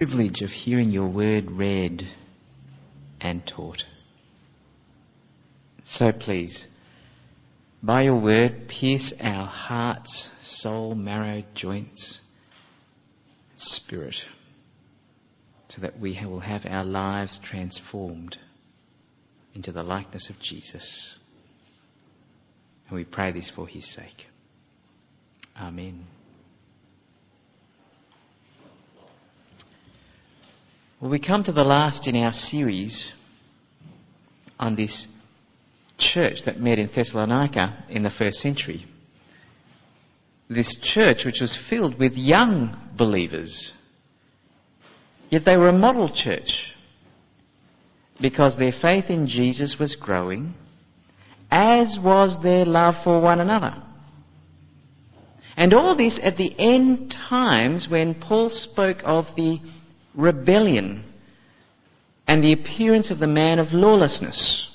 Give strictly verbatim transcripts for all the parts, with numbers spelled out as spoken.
privilege of hearing your word read and taught. So please, by your word, pierce our hearts, soul, marrow, joints, spirit, so that we will have our lives transformed into the likeness of Jesus. And we pray this for his sake. Amen. Well, we come to the last in our series on this church that met in Thessalonica in the first century. This church which was filled with young believers. Yet they were a model church because their faith in Jesus was growing, as was their love for one another. And all this at the end times when Paul spoke of the rebellion and the appearance of the man of lawlessness.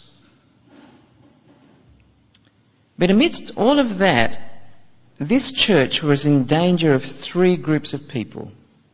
But amidst all of that, this church was in danger of three groups of people.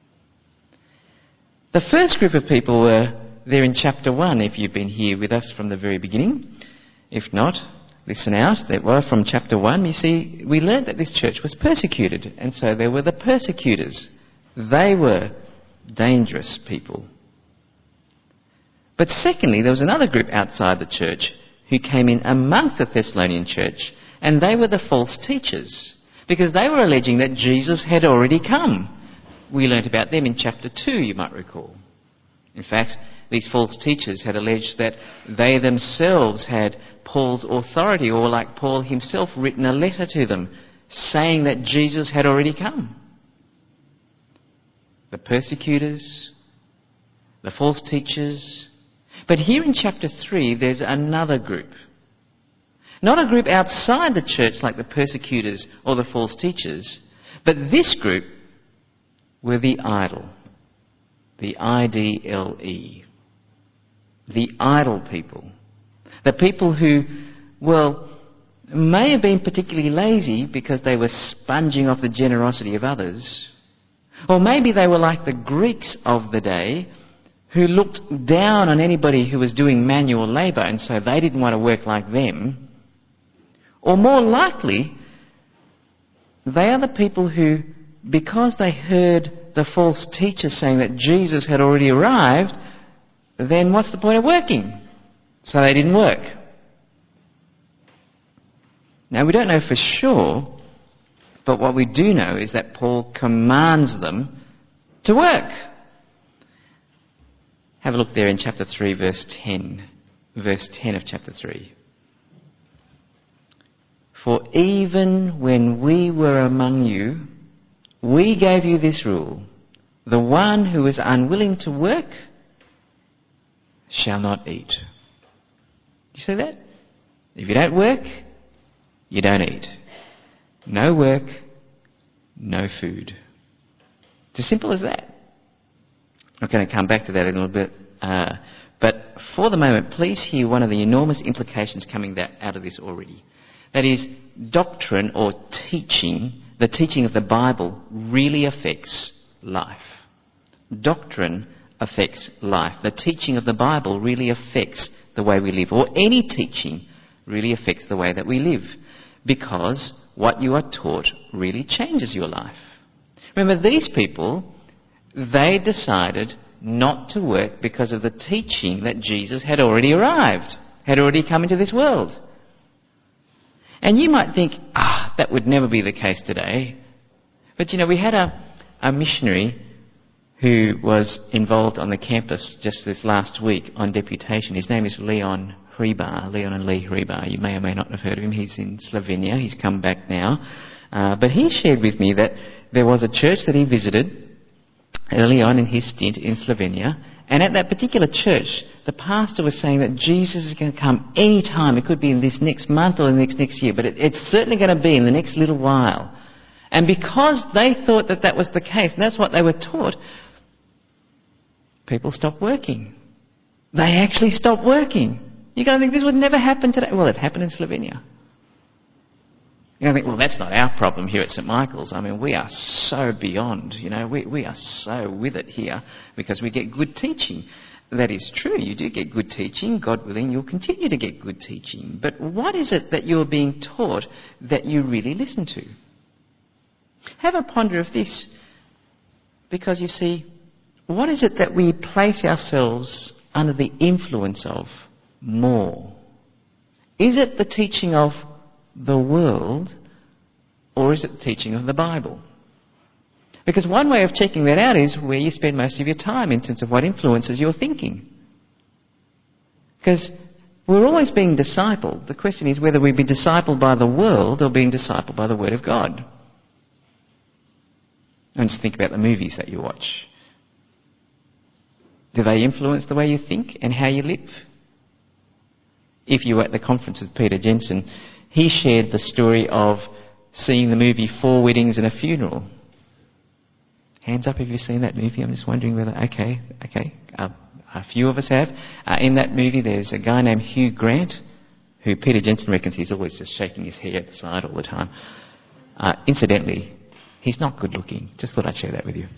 The first group of people were there in chapter one, if you've been here with us from the very beginning. If not, listen out. That were from chapter one. You see, we learned that this church was persecuted, and so there were the persecutors. They were dangerous people. But secondly, there was another group outside the church who came in amongst the Thessalonian church, and they were the false teachers, because they were alleging that Jesus had already come. We learnt about them in chapter two, you might recall. In fact, these false teachers had alleged that they themselves had Paul's authority, or like Paul himself, written a letter to them saying that Jesus had already come. The persecutors, the false teachers. But here in chapter three, there's another group. Not a group outside the church like the persecutors or the false teachers, but this group were the idle. The I D L E. The idle people. The people who, well, may have been particularly lazy because they were sponging off the generosity of others. Or maybe they were like the Greeks of the day who looked down on anybody who was doing manual labour, and so they didn't want to work like them. Or more likely, they are the people who, because they heard the false teachers saying that Jesus had already arrived, then what's the point of working? So they didn't work. Now, we don't know for sure, but what we do know is that Paul commands them to work. Have a look there in chapter three, verse ten. Verse ten of chapter three. For even when we were among you, we gave you this rule: the one who is unwilling to work shall not eat. You see that? If you don't work, you don't eat. No work, no food. It's as simple as that. I'm going to come back to that in a little bit. Uh, but for the moment, please hear one of the enormous implications coming that, out of this already. That is, doctrine or teaching, the teaching of the Bible, really affects life. Doctrine affects life. The teaching of the Bible really affects the way we live. Or any teaching really affects the way that we live. Because what you are taught really changes your life. Remember, these people, they decided not to work because of the teaching that Jesus had already arrived, had already come into this world. And you might think, ah, that would never be the case today. But you know, we had a, a missionary who was involved on the campus just this last week on deputation. His name is Leon Hribar, Leon and Lee Hribar. You may or may not have heard of him. He's in Slovenia. He's come back now. Uh, but he shared with me that there was a church that he visited early on in his stint in Slovenia, and at that particular church, the pastor was saying that Jesus is going to come any time. It could be in this next month or the next next year, but it, it's certainly going to be in the next little while. And because they thought that that was the case, and that's what they were taught, people stopped working. They actually stopped working. You're going to think this would never happen today. Well, it happened in Slovenia. You know, I think, well, that's not our problem here at St Michael's. I mean, we are so beyond, you know, we, we are so with it here because we get good teaching. That is true. You do get good teaching. God willing, you'll continue to get good teaching. But what is it that you're being taught that you really listen to? Have a ponder of this. Because you see, what is it that we place ourselves under the influence of more? Is it the teaching of the world, or is it the teaching of the Bible? Because one way of checking that out is where you spend most of your time in terms of what influences your thinking. Because we're always being discipled. The question is whether we be discipled by the world or being discipled by the Word of God. And just think about the movies that you watch. Do they influence the way you think and how you live? If you were at the conference with Peter Jensen, he shared the story of seeing the movie Four Weddings and a Funeral. Hands up if you've seen that movie. I'm just wondering whether... Okay, okay. Uh, a few of us have. Uh, in that movie there's a guy named Hugh Grant, who Peter Jensen reckons he's always just shaking his hair at the side all the time. Uh, incidentally, he's not good looking. Just thought I'd share that with you.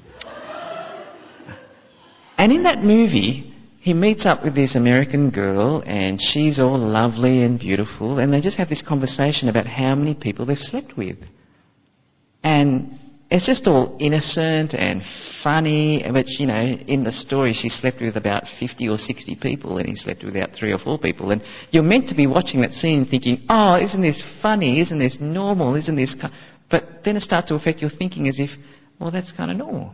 And in that movie, he meets up with this American girl and she's all lovely and beautiful, and they just have this conversation about how many people they've slept with. And it's just all innocent and funny, but, you know, in the story she slept with about fifty or sixty people and he slept with about three or four people. And you're meant to be watching that scene thinking, oh, isn't this funny? Isn't this normal? Isn't this... Ki-? But then it starts to affect your thinking as if, well, that's kind of normal.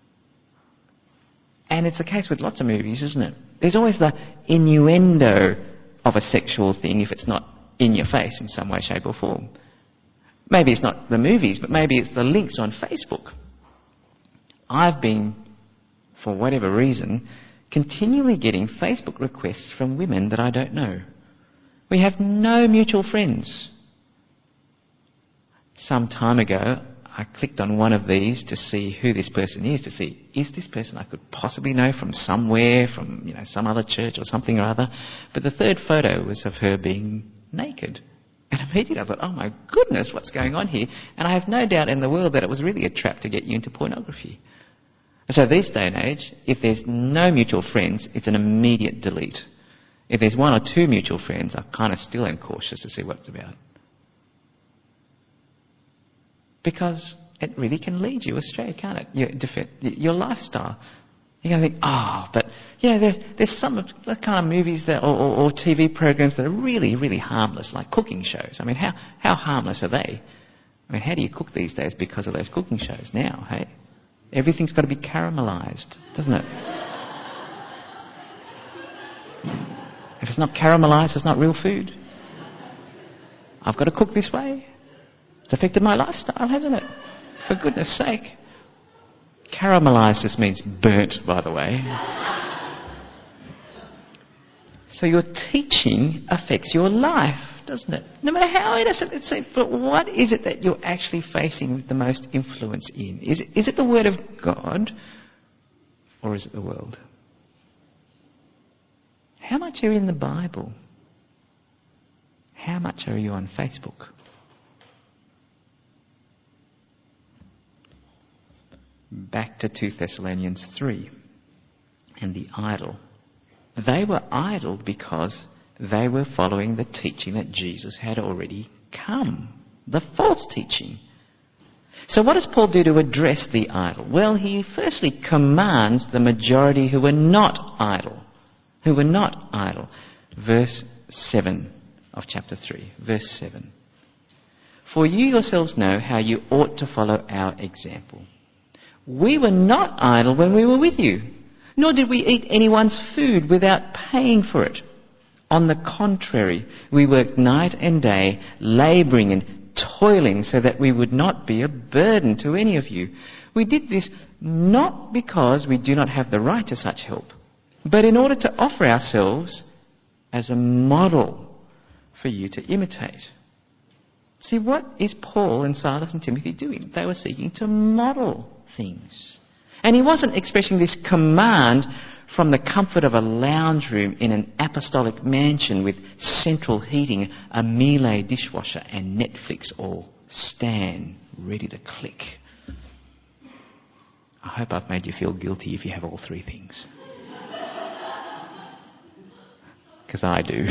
And it's the case with lots of movies, isn't it? There's always the innuendo of a sexual thing if it's not in your face in some way, shape or form. Maybe it's not the movies, but maybe it's the links on Facebook. I've been, for whatever reason, continually getting Facebook requests from women that I don't know. We have no mutual friends. Some time ago, I clicked on one of these to see who this person is, to see, is this person I could possibly know from somewhere, from, you know, some other church or something or other. But the third photo was of her being naked. And immediately I thought, oh my goodness, what's going on here? And I have no doubt in the world that it was really a trap to get you into pornography. And so this day and age, if there's no mutual friends, it's an immediate delete. If there's one or two mutual friends, I kind of still am cautious to see what it's about. Because it really can lead you astray, can't it? Your, your lifestyle. You're going to think, oh, but, you know, there's, there's some of the kind of movies that, or, or, or T V programs that are really, really harmless, like cooking shows. I mean, how, how harmless are they? I mean, how do you cook these days because of those cooking shows now, hey? Everything's got to be caramelised, doesn't it? If it's not caramelised, it's not real food. I've got to cook this way. It's affected my lifestyle, hasn't it? For goodness sake. Caramelised just means burnt, by the way. So your teaching affects your life, doesn't it? No matter how innocent it seems. But what is it that you're actually facing the most influence in? Is it, is it the Word of God, or is it the world? How much are you in the Bible? How much are you on Facebook? Back to two Thessalonians three and the idol. They were idle because they were following the teaching that Jesus had already come, the false teaching. So what does Paul do to address the idol? Well, he firstly commands the majority who were not idle, who were not idle. Verse seven of chapter three, verse seven. For you yourselves know how you ought to follow our example. We were not idle when we were with you, nor did we eat anyone's food without paying for it. On the contrary, we worked night and day, labouring and toiling so that we would not be a burden to any of you. We did this not because we do not have the right to such help, but in order to offer ourselves as a model for you to imitate. See, what is Paul and Silas and Timothy doing? They were seeking to model things. And he wasn't expressing this command from the comfort of a lounge room in an apostolic mansion with central heating, a Miele dishwasher and Netflix all Stan, ready to click. I hope I've made you feel guilty if you have all three things. Because I do.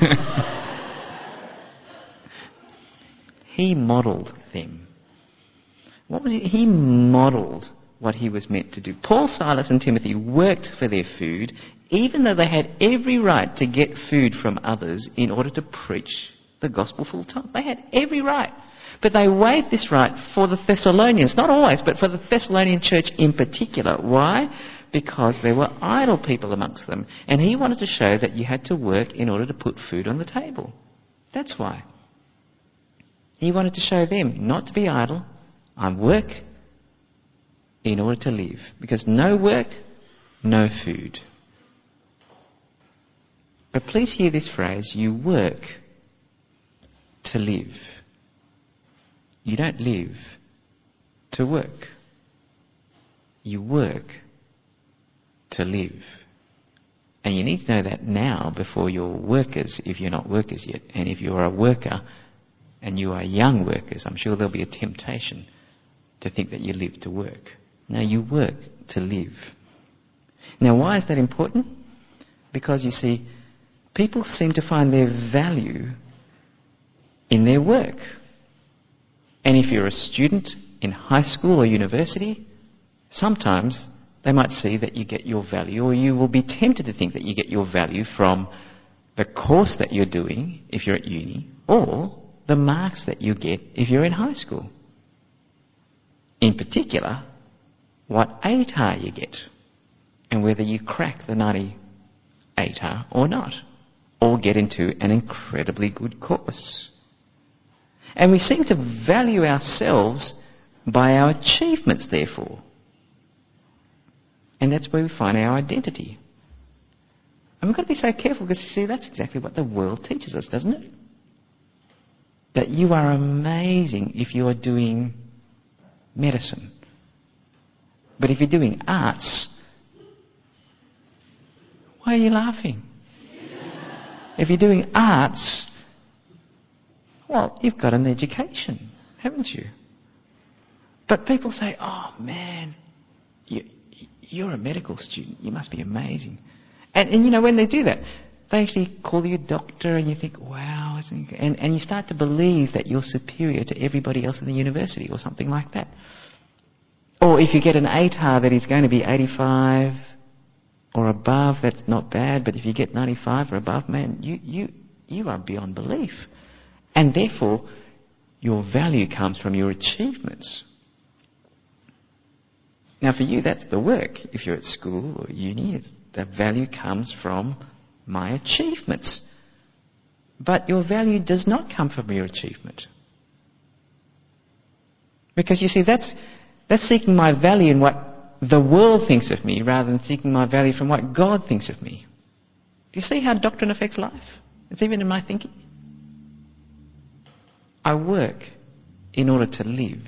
He modelled them. What was it? He modelled what he was meant to do. Paul, Silas and Timothy worked for their food, even though they had every right to get food from others in order to preach the gospel full time. They had every right. But they waived this right for the Thessalonians. Not always, but for the Thessalonian church in particular. Why? Because there were idle people amongst them. And he wanted to show that you had to work in order to put food on the table. That's why. He wanted to show them not to be idle. I work in order to live. Because no work, no food. But please hear this phrase, you work to live. You don't live to work. You work to live. And you need to know that now before you're workers, if you're not workers yet. And if you're a worker and you are young workers, I'm sure there'll be a temptation to think that you live to work. No, you work to live. Now, why is that important? Because, you see, people seem to find their value in their work. And if you're a student in high school or university, sometimes they might see that you get your value, or you will be tempted to think that you get your value from the course that you're doing if you're at uni, or the marks that you get if you're in high school. In particular, what A T A R you get, and whether you crack the ninety A T A R or not, or get into an incredibly good course. And we seem to value ourselves by our achievements, therefore. And that's where we find our identity. And we've got to be so careful because, see, that's exactly what the world teaches us, doesn't it? That you are amazing if you are doing medicine. But if you're doing arts, why are you laughing? If you're doing arts, well, you've got an education, haven't you? But people say, oh man, you, you're a medical student, you must be amazing. And, and you know, when they do that, they actually call you a doctor and you think, wow, isn't it? And, and you start to believe that you're superior to everybody else in the university or something like that. Or if you get an A T A R that is going to be eighty-five or above, that's not bad, but if you get ninety-five or above, man, you, you, you are beyond belief. And therefore, your value comes from your achievements. Now for you, that's the work. If you're at school or uni, it's, the value comes from my achievements. But your value does not come from your achievement. Because you see, that's, that's seeking my value in what the world thinks of me rather than seeking my value from what God thinks of me. Do you see how doctrine affects life? It's even in my thinking. I work in order to live.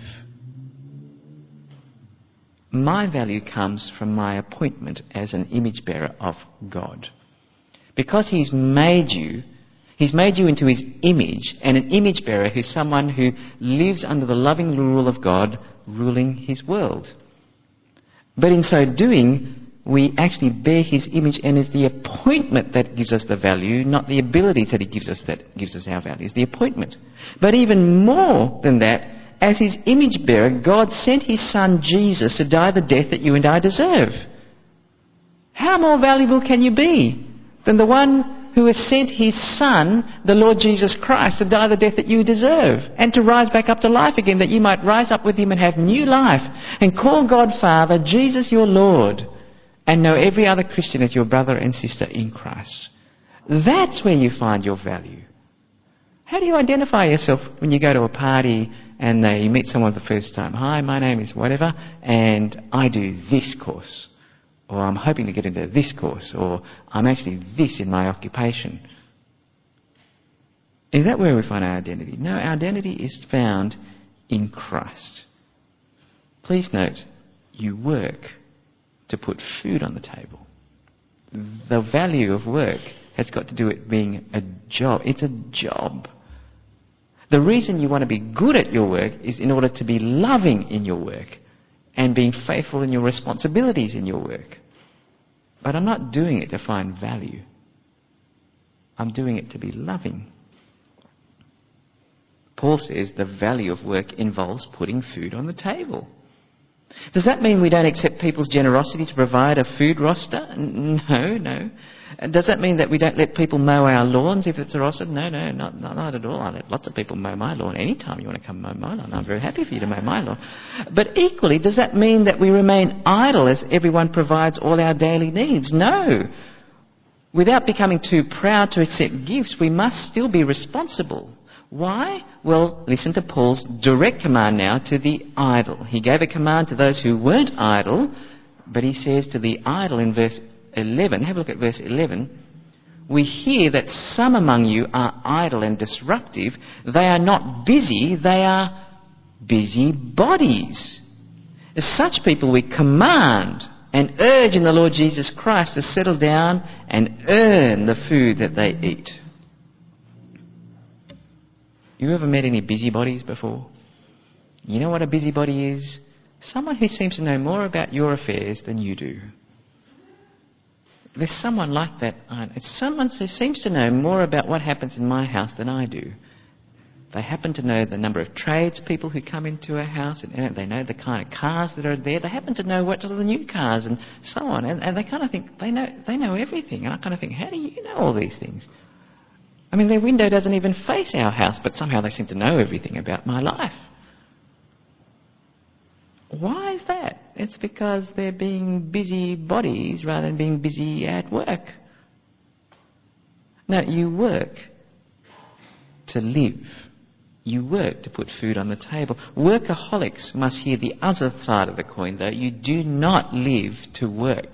My value comes from my appointment as an image bearer of God. Because He's made you, He's made you into His image, and an image bearer who's someone who lives under the loving rule of God, ruling His world. But in so doing, we actually bear His image, and it's the appointment that gives us the value, not the abilities that He gives us that gives us our value. It's the appointment. But even more than that, as His image bearer, God sent His Son Jesus to die the death that you and I deserve. How more valuable can you be than the one who has sent His Son, the Lord Jesus Christ, to die the death that you deserve, and to rise back up to life again, that you might rise up with Him and have new life, and call God Father, Jesus your Lord, and know every other Christian as your brother and sister in Christ. That's where you find your value. How do you identify yourself when you go to a party and uh, you meet someone for the first time? Hi, my name is whatever, and I do this course. Or I'm hoping to get into this course. Or I'm actually this in my occupation. Is that where we find our identity? No, our identity is found in Christ. Please note, you work to put food on the table. The value of work has got to do with being a job. It's a job. The reason you want to be good at your work is in order to be loving in your work and being faithful in your responsibilities in your work. But I'm not doing it to find value. I'm doing it to be loving. Paul says the value of work involves putting food on the table. Does that mean we don't accept people's generosity to provide a food roster? No, no. Does that mean that we don't let people mow our lawns if it's a roster? No, no, not, not, not at all. I let lots of people mow my lawn. Anytime you want to come mow my lawn, I'm very happy for you to mow my lawn. But equally, does that mean that we remain idle as everyone provides all our daily needs? No. Without becoming too proud to accept gifts, we must still be responsible. Why? Well, listen to Paul's direct command now to the idle. He gave a command to those who weren't idle, but he says to the idle in verse eleven, have a look at verse eleven, we hear that some among you are idle and disruptive. They are not busy, they are busy bodies. As such people we command and urge in the Lord Jesus Christ to settle down and earn the food that they eat. You ever met any busybodies before? You know what a busybody is? Someone who seems to know more about your affairs than you do. There's someone like that. It's someone who seems to know more about what happens in my house than I do. They happen to know the number of tradespeople who come into a house, and they know the kind of cars that are there. They happen to know what are the new cars and so on. And, and they kind of think they know they know everything. And I kind of think, how do you know all these things? I mean, their window doesn't even face our house, but somehow they seem to know everything about my life. Why is that? It's because they're being busy bodies rather than being busy at work. No, you work to live. You work to put food on the table. Workaholics must hear the other side of the coin, though. You do not live to work.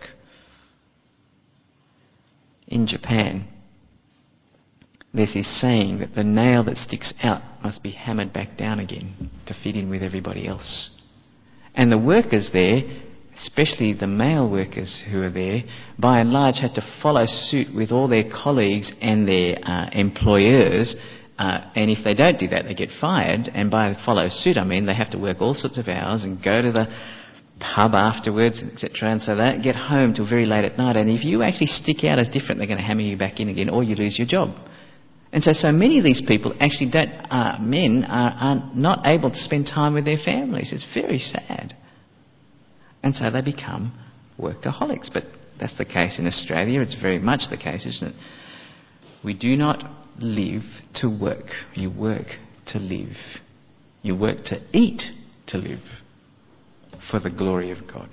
In Japan, there's this saying that the nail that sticks out must be hammered back down again to fit in with everybody else. And the workers there, especially the male workers who are there, by and large had to follow suit with all their colleagues and their uh, employers. Uh, and if they don't do that, they get fired. And by follow suit, I mean they have to work all sorts of hours and go to the pub afterwards, et cetera. And so they don't get home till very late at night. And if you actually stick out as different, they're going to hammer you back in again, or you lose your job. And so, so many of these people actually don't, uh, men are, are not able to spend time with their families. It's very sad. And so they become workaholics. But that's the case in Australia. It's very much the case, isn't it? We do not live to work. You work to live. You work to eat to live for the glory of God.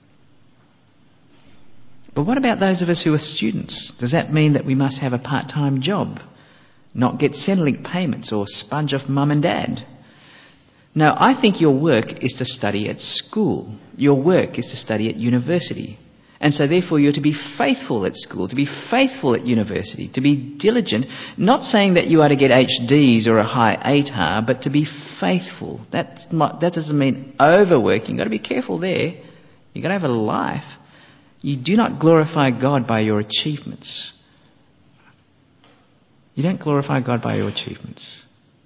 But what about those of us who are students? Does that mean that we must have a part-time job? Not get Centrelink payments or sponge off mum and dad? No, I think your work is to study at school. Your work is to study at university. And so therefore you're to be faithful at school, to be faithful at university, to be diligent. Not saying that you are to get H Ds or a high A T A R, but to be faithful. That's not, that doesn't mean overworking. You've got to be careful there. You've got to have a life. You do not glorify God by your achievements. You don't glorify God by your achievements.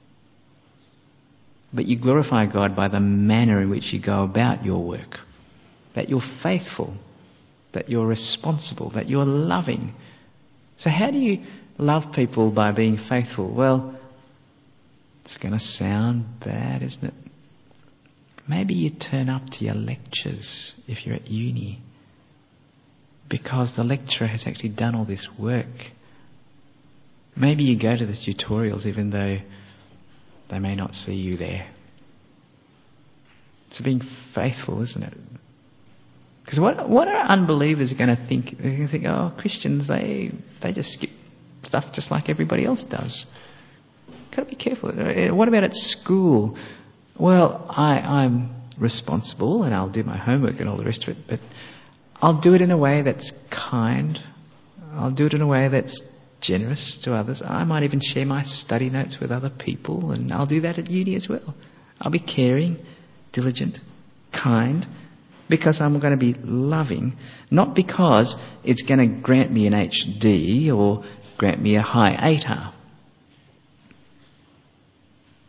But you glorify God by the manner in which you go about your work. That you're faithful. That you're responsible. That you're loving. So how do you love people by being faithful? Well, it's going to sound bad, isn't it? Maybe you turn up to your lectures if you're at uni. Because the lecturer has actually done all this work. Maybe you go to the tutorials even though they may not see you there. It's being faithful, isn't it? Because what what are unbelievers going to think? They're going to think, oh, Christians, they they just skip stuff just like everybody else does. Got to be careful. What about at school? Well, I, I'm responsible and I'll do my homework and all the rest of it, but I'll do it in a way that's kind. I'll do it in a way that's generous to others. I might even share my study notes with other people, and I'll do that at uni as well. I'll be caring, diligent, kind, because I'm going to be loving, not because it's going to grant me an H D or grant me a high A T A R.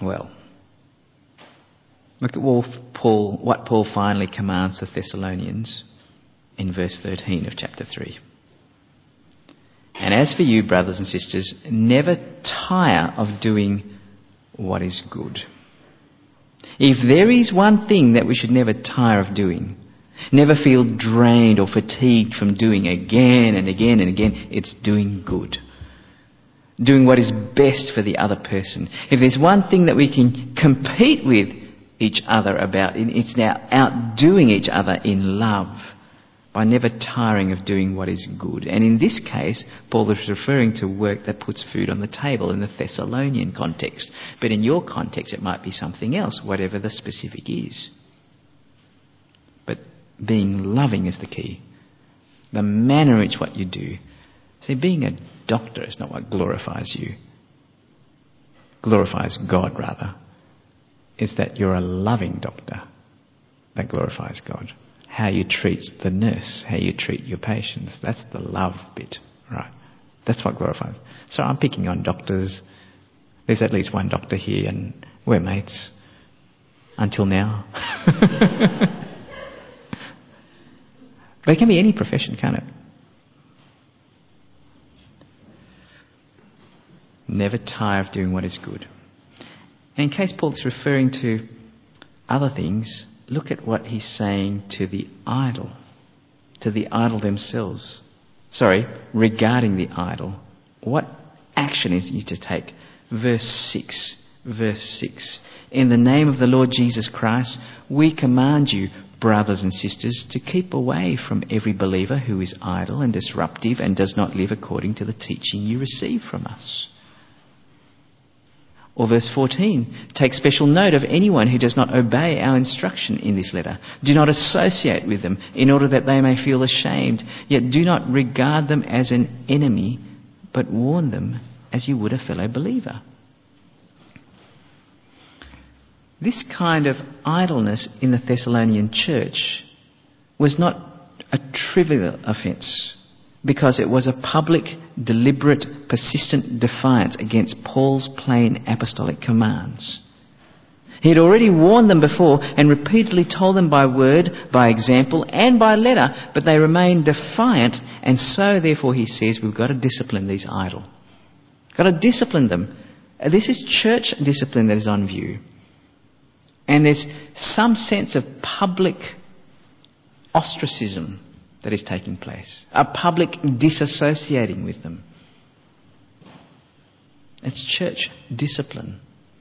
Well, look at what Paul, what Paul finally commands the Thessalonians in verse thirteen of chapter three. And as for you, brothers and sisters, never tire of doing what is good. If there is one thing that we should never tire of doing, never feel drained or fatigued from doing again and again and again, it's doing good. Doing what is best for the other person. If there's one thing that we can compete with each other about, it's now outdoing each other in love by never tiring of doing what is good. And in this case, Paul is referring to work that puts food on the table in the Thessalonian context. But in your context, it might be something else, whatever the specific is. But being loving is the key. The manner in which what you do. See, being a doctor is not what glorifies you. Glorifies God, rather. It's that you're a loving doctor that glorifies God. How you treat the nurse, how you treat your patients. That's the love bit, right? That's what glorifies. So I'm picking on doctors. There's at least one doctor here and we're mates. Until now. But it can be any profession, can't it? Never tire of doing what is good. And in case Paul's referring to other things, look at what he's saying to the idol, to the idol themselves. Sorry, regarding the idol. What action is he to take? Verse six. Verse six. In the name of the Lord Jesus Christ, we command you, brothers and sisters, to keep away from every believer who is idle and disruptive and does not live according to the teaching you receive from us. Or verse fourteen, take special note of anyone who does not obey our instruction in this letter. Do not associate with them in order that they may feel ashamed, yet do not regard them as an enemy, but warn them as you would a fellow believer. This kind of idleness in the Thessalonian church was not a trivial offence, because it was a public, deliberate, persistent defiance against Paul's plain apostolic commands. He had already warned them before and repeatedly told them by word, by example and by letter, but they remained defiant, and so therefore he says we've got to discipline these idle. Got to discipline them. This is church discipline that is on view. And there's some sense of public ostracism that is taking place. A public disassociating with them. It's church discipline.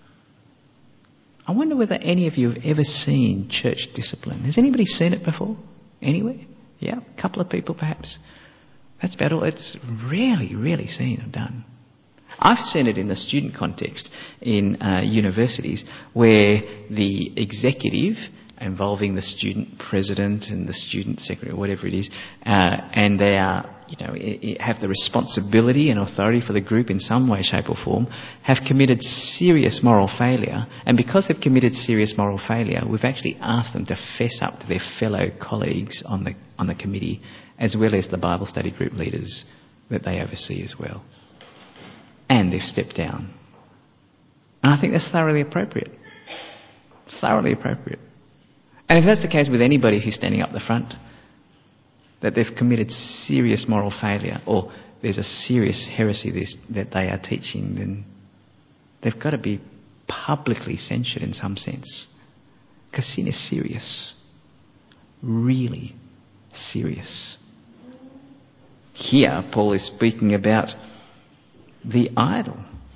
I wonder whether any of you have ever seen church discipline. Has anybody seen it before? Anywhere? Yeah, a couple of people perhaps. That's about all. It's rarely, rarely seen or done. I've seen it in the student context in uh, universities where the executive, involving the student president and the student secretary, whatever it is, uh, and they are, you know, it, it have the responsibility and authority for the group in some way, shape or form, have committed serious moral failure. And because they've committed serious moral failure, we've actually asked them to fess up to their fellow colleagues on the on the committee, as well as the Bible study group leaders that they oversee as well. And they've stepped down. And I think that's thoroughly appropriate. Thoroughly appropriate. And if that's the case with anybody who's standing up the front, that they've committed serious moral failure, or there's a serious heresy this, that they are teaching, then they've got to be publicly censured in some sense. Because sin is serious. Really serious. Here, Paul is speaking about the idle.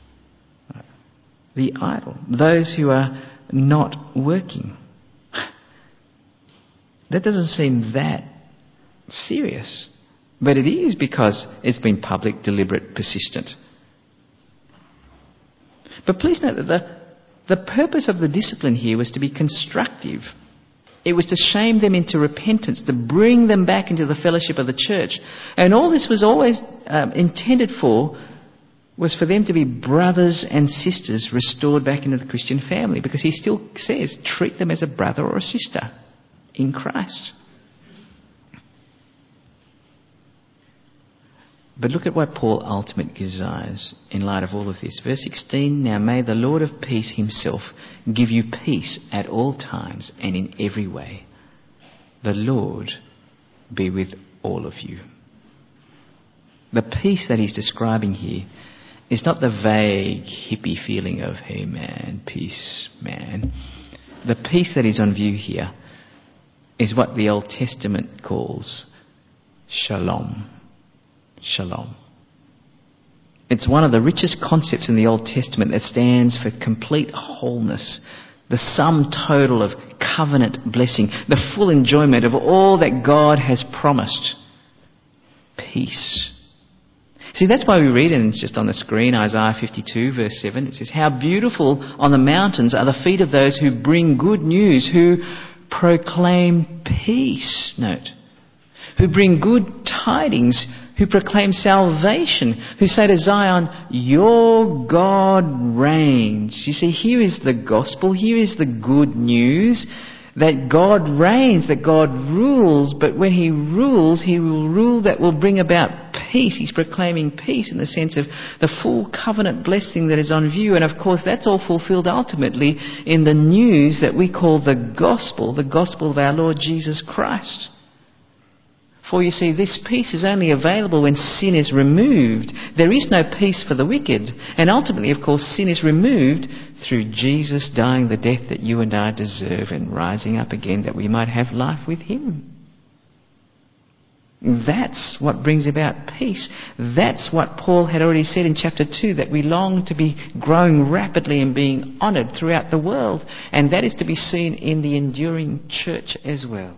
The idle. Those who are not working. That doesn't seem that serious. But it is, because it's been public, deliberate, persistent. But please note that the, the purpose of the discipline here was to be constructive. It was to shame them into repentance, to bring them back into the fellowship of the church. And all this was always um, intended for was for them to be brothers and sisters restored back into the Christian family, because he still says, treat them as a brother or a sister in Christ. But look at what Paul ultimately desires in light of all of this. Verse sixteen, now may the Lord of peace himself give you peace at all times and in every way. The Lord be with all of you. The peace that he's describing here is not the vague hippie feeling of, hey man, peace, man. The peace that is on view here is what the Old Testament calls shalom. Shalom. It's one of the richest concepts in the Old Testament that stands for complete wholeness, the sum total of covenant blessing, the full enjoyment of all that God has promised. Peace. See, that's why we read, and it's just on the screen, Isaiah fifty-two verse seven. It says, how beautiful on the mountains are the feet of those who bring good news, who proclaim peace. Note. Who bring good tidings, who proclaim salvation, who say to Zion, your God reigns. You see, here is the gospel, here is the good news, that God reigns, that God rules, but when he rules, he will rule that will bring about peace. He's proclaiming peace in the sense of the full covenant blessing that is on view. And of course, that's all fulfilled ultimately in the news that we call the gospel, the gospel of our Lord Jesus Christ. For you see, this peace is only available when sin is removed. There is no peace for the wicked. And ultimately, of course, sin is removed through Jesus dying the death that you and I deserve and rising up again that we might have life with him. That's what brings about peace. That's what Paul had already said in chapter two, that we long to be growing rapidly and being honoured throughout the world. And that is to be seen in the enduring church as well.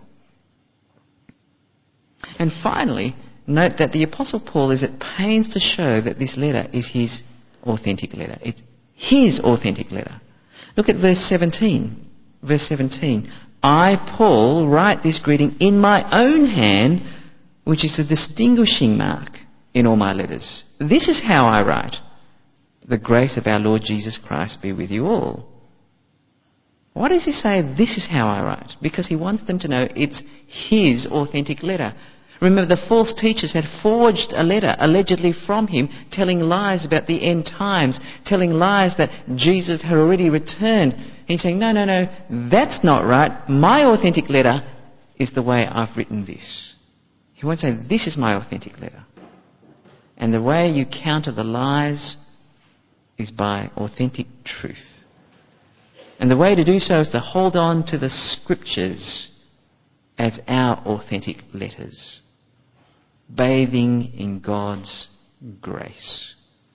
And finally, note that the Apostle Paul is at pains to show that this letter is his authentic letter. It's his authentic letter. Look at verse seventeen. Verse seventeen. I, Paul, write this greeting in my own hand, which is the distinguishing mark in all my letters. This is how I write. The grace of our Lord Jesus Christ be with you all. Why does he say, this is how I write? Because he wants them to know it's his authentic letter. Remember, the false teachers had forged a letter, allegedly from him, telling lies about the end times, telling lies that Jesus had already returned. And he's saying, no, no, no, that's not right. My authentic letter is the way I've written this. He won't say, this is my authentic letter. And the way you counter the lies is by authentic truth. And the way to do so is to hold on to the scriptures as our authentic letters, bathing in God's grace.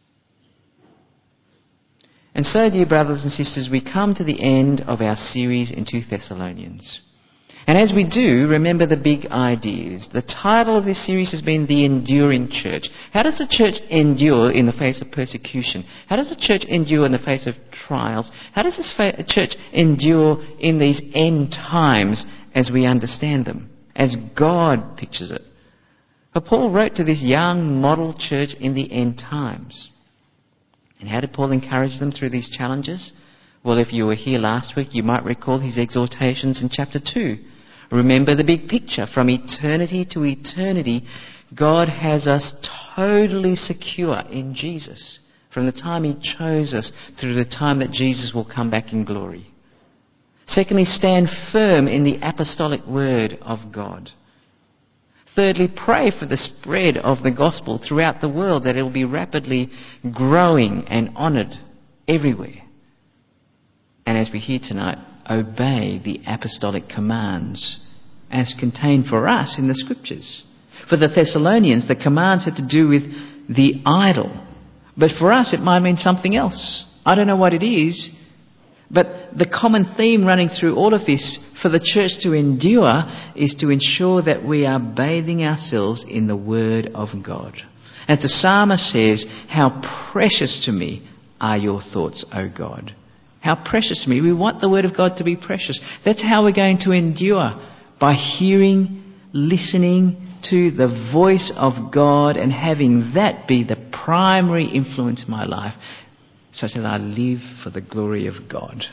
And so, dear brothers and sisters, we come to the end of our series in Second Thessalonians. And as we do, remember the big ideas. The title of this series has been The Enduring Church. How does the church endure in the face of persecution? How does the church endure in the face of trials? How does this fa- church endure in these end times as we understand them, as God pictures it? But Paul wrote to this young model church in the end times. And how did Paul encourage them through these challenges? Well, if you were here last week, you might recall his exhortations in chapter two. Remember the big picture. From eternity to eternity, God has us totally secure in Jesus. From the time he chose us through the time that Jesus will come back in glory. Secondly, stand firm in the apostolic word of God. Thirdly, pray for the spread of the gospel throughout the world, that it will be rapidly growing and honoured everywhere. And as we hear tonight, obey the apostolic commands as contained for us in the scriptures. For the Thessalonians, the commands had to do with the idol. But for us, it might mean something else. I don't know what it is. But the common theme running through all of this for the church to endure is to ensure that we are bathing ourselves in the Word of God. As the psalmist says, how precious to me are your thoughts, O God. How precious to me. We want the Word of God to be precious. That's how we're going to endure, by hearing, listening to the voice of God and having that be the primary influence in my life, such that I live for the glory of God.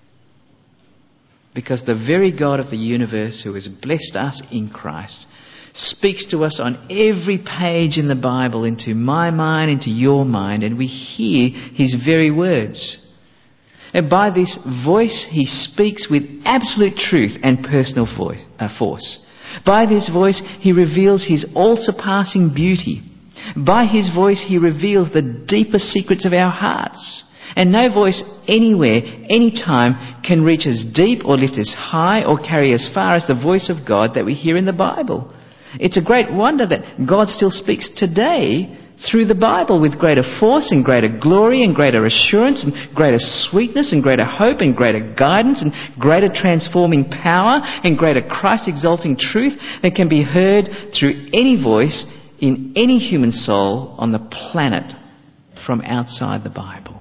Because the very God of the universe, who has blessed us in Christ speaks to us on every page in the Bible, into my mind, into your mind, and we hear his very words. And by this voice, he speaks with absolute truth and personal voice, uh, force. By this voice, he reveals his all-surpassing beauty. By his voice, he reveals the deepest secrets of our hearts. And no voice anywhere, anytime, can reach as deep or lift as high or carry as far as the voice of God that we hear in the Bible. It's a great wonder that God still speaks today through the Bible with greater force and greater glory and greater assurance and greater sweetness and greater hope and greater guidance and greater transforming power and greater Christ-exalting truth that can be heard through any voice in any human soul on the planet from outside the Bible.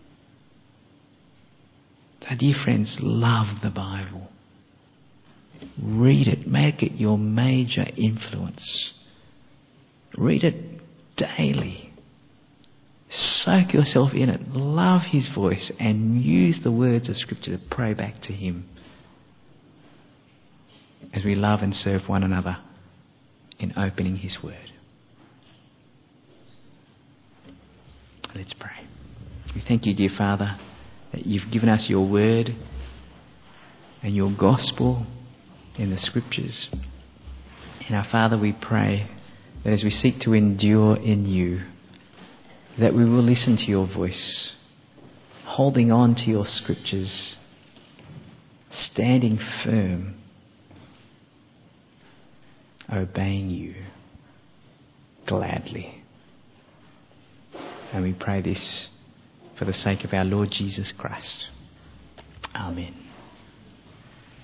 So, dear friends, love the Bible. Read it. Make it your major influence. Read it daily. Soak yourself in it. Love his voice and use the words of Scripture to pray back to him as we love and serve one another in opening his word. Let's pray. We thank you, dear Father, that you've given us your word and your gospel in the Scriptures. And our Father, we pray that as we seek to endure in you, that we will listen to your voice, holding on to your Scriptures, standing firm, obeying you gladly. And we pray this for the sake of our Lord Jesus Christ. Amen.